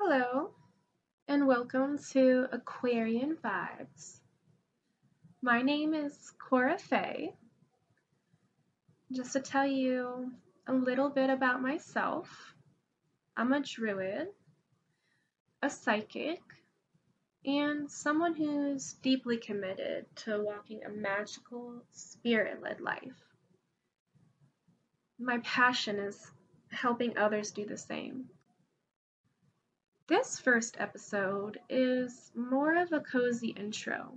Hello, and welcome to Aquarian Vibes. My name is Cora Faye. Just to tell you a little bit about myself, I'm a druid, a psychic, and someone who's deeply committed to walking a magical, spirit led life. My passion is helping others do the same. This first episode is more of a cozy intro.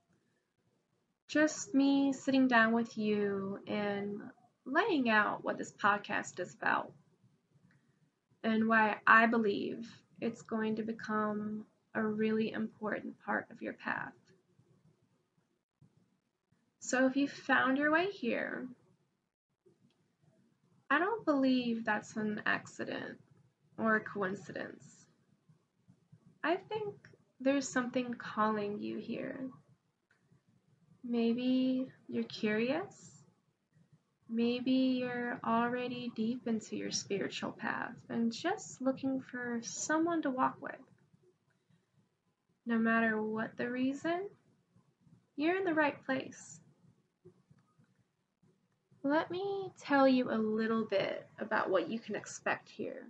Just me sitting down with you and laying out what this podcast is about and why I believe it's going to become a really important part of your path. So if you found your way here, I don't believe that's an accident or a coincidence. I think there's something calling you here. Maybe you're curious. Maybe you're already deep into your spiritual path and just looking for someone to walk with. No matter what the reason, you're in the right place. Let me tell you a little bit about what you can expect here.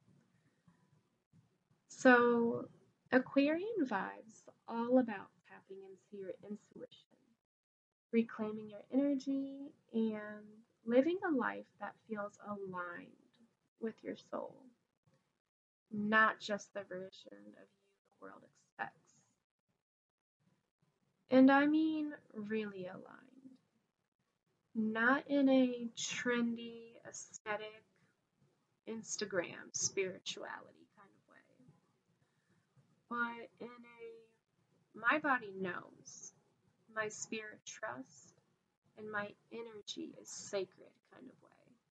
So, Aquarian Vibes all about tapping into your intuition, reclaiming your energy, and living a life that feels aligned with your soul, not just the version of you the world expects. And I mean really aligned, not in a trendy, aesthetic, Instagram spirituality kind of way, but in a my body knows, my spirit trusts, and my energy is sacred kind of way.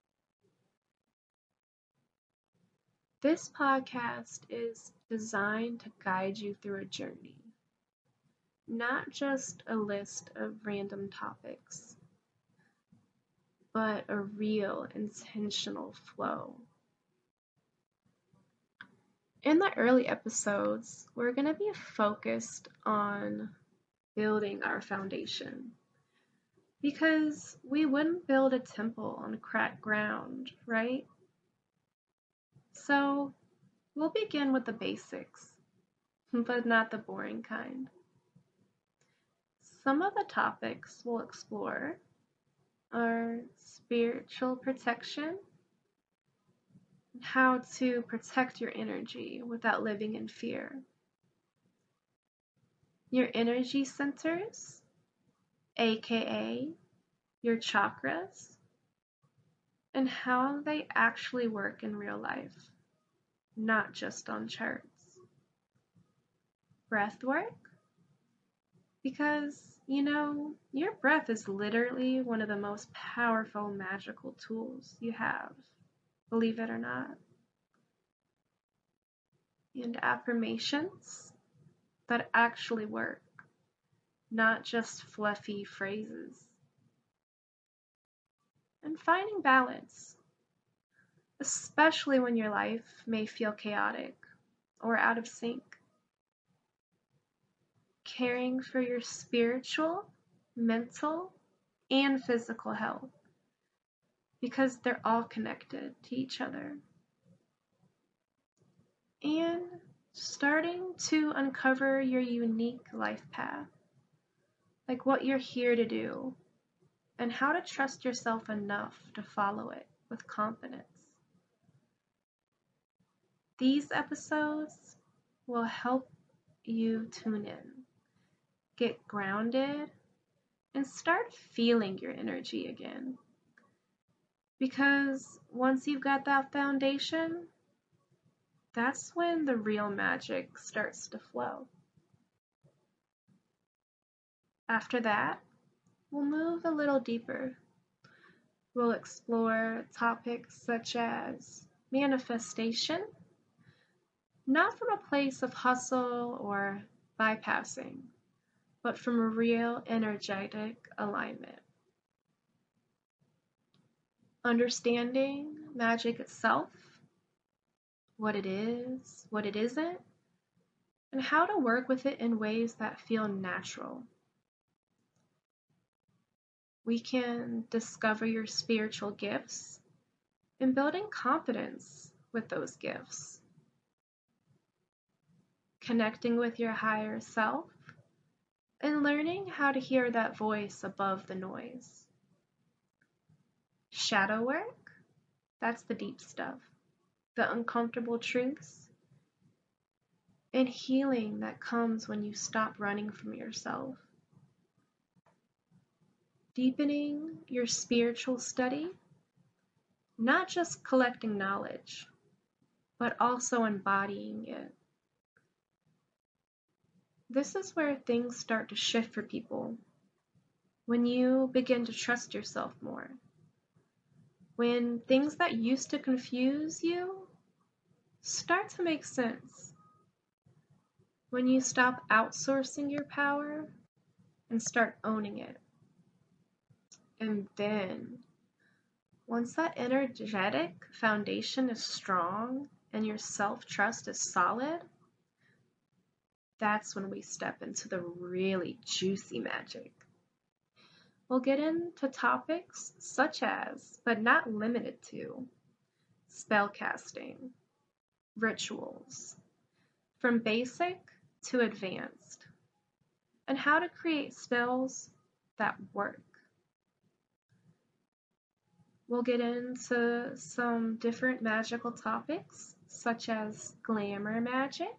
This podcast is designed to guide you through a journey, not just a list of random topics, but a real intentional flow. In the early episodes, we're going to be focused on building our foundation because we wouldn't build a temple on cracked ground, right? So we'll begin with the basics, but not the boring kind. Some of the topics we'll explore are spiritual protection, how to protect your energy without living in fear, your energy centers, aka your chakras, and how they actually work in real life, not just on charts. Breath work, because your breath is literally one of the most powerful magical tools you have, believe it or not. And affirmations that actually work, not just fluffy phrases. And finding balance, especially when your life may feel chaotic or out of sync. Caring for your spiritual, mental, and physical health, because they're all connected to each other. And starting to uncover your unique life path, like what you're here to do, and how to trust yourself enough to follow it with confidence. These episodes will help you tune in, get grounded, and start feeling your energy again. Because once you've got that foundation, that's when the real magic starts to flow. After that, we'll move a little deeper. We'll explore topics such as manifestation, not from a place of hustle or bypassing, but from a real energetic alignment. Understanding magic itself, what it is, what it isn't, and how to work with it in ways that feel natural. We can discover your spiritual gifts and building confidence with those gifts, connecting with your higher self, and learning how to hear that voice above the noise. Shadow work, that's the deep stuff, the uncomfortable truths, and healing that comes when you stop running from yourself. Deepening your spiritual study, not just collecting knowledge, but also embodying it. This is where things start to shift for people. When you begin to trust yourself more. When things that used to confuse you start to make sense. When you stop outsourcing your power and start owning it. And then, once that energetic foundation is strong and your self-trust is solid, that's when we step into the really juicy magic. We'll get into topics such as, but not limited to, spellcasting, rituals, from basic to advanced, and how to create spells that work. We'll get into some different magical topics such as glamour magic,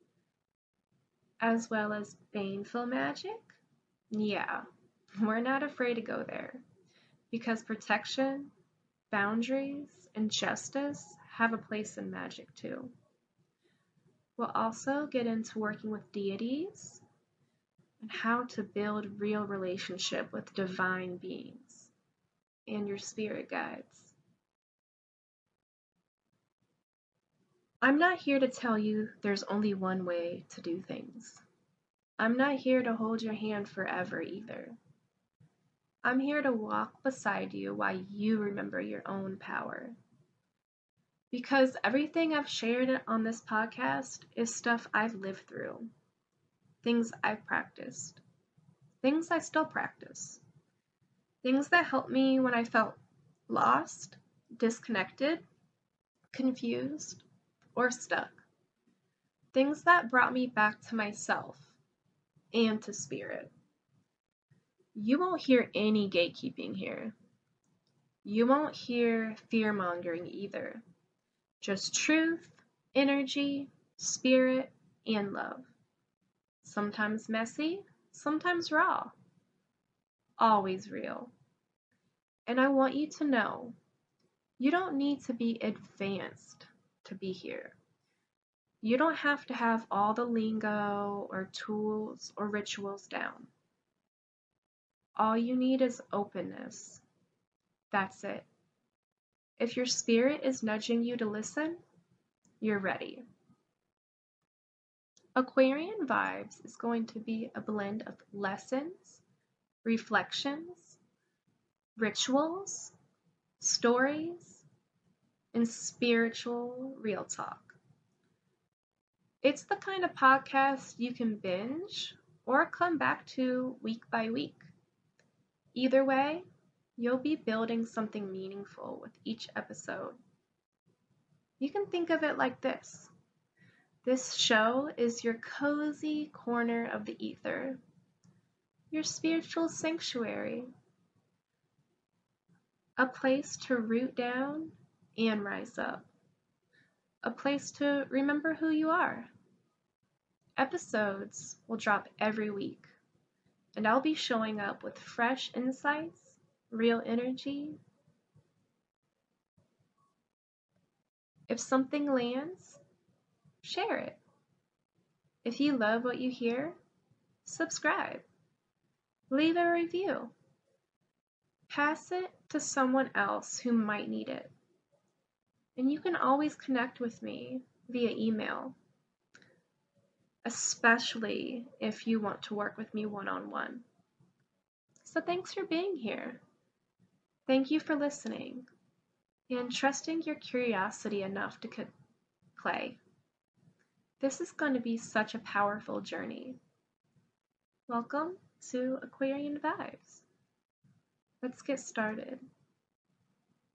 as well as baneful magic. Yeah, we're not afraid to go there because protection, boundaries, and justice have a place in magic too. We'll also get into working with deities and how to build real relationship with divine beings and your spirit guides. I'm not here to tell you there's only one way to do things. I'm not here to hold your hand forever either. I'm here to walk beside you while you remember your own power. Because everything I've shared on this podcast is stuff I've lived through, things I've practiced, things I still practice, things that helped me when I felt lost, disconnected, confused, or stuck, things that brought me back to myself and to spirit. You won't hear any gatekeeping here. You won't hear fear-mongering either. Just truth, energy, spirit, and love. Sometimes messy, sometimes raw. Always real. And I want you to know, you don't need to be advanced to be here. You don't have to have all the lingo or tools or rituals down. All you need is openness. That's it. If your spirit is nudging you to listen, you're ready. Aquarian Vibes is going to be a blend of lessons, reflections, rituals, stories, and spiritual real talk. It's the kind of podcast you can binge or come back to week by week. Either way, you'll be building something meaningful with each episode. You can think of it like this. This show is your cozy corner of the ether, your spiritual sanctuary, a place to root down and rise up, a place to remember who you are. Episodes will drop every week, and I'll be showing up with fresh insights, real energy. If something lands, share it. If you love what you hear, subscribe. Leave a review. Pass it to someone else who might need it. And you can always connect with me via email, especially if you want to work with me one-on-one. So thanks for being here. Thank you for listening and trusting your curiosity enough to play. This is going to be such a powerful journey. Welcome to Aquarian Vibes. Let's get started.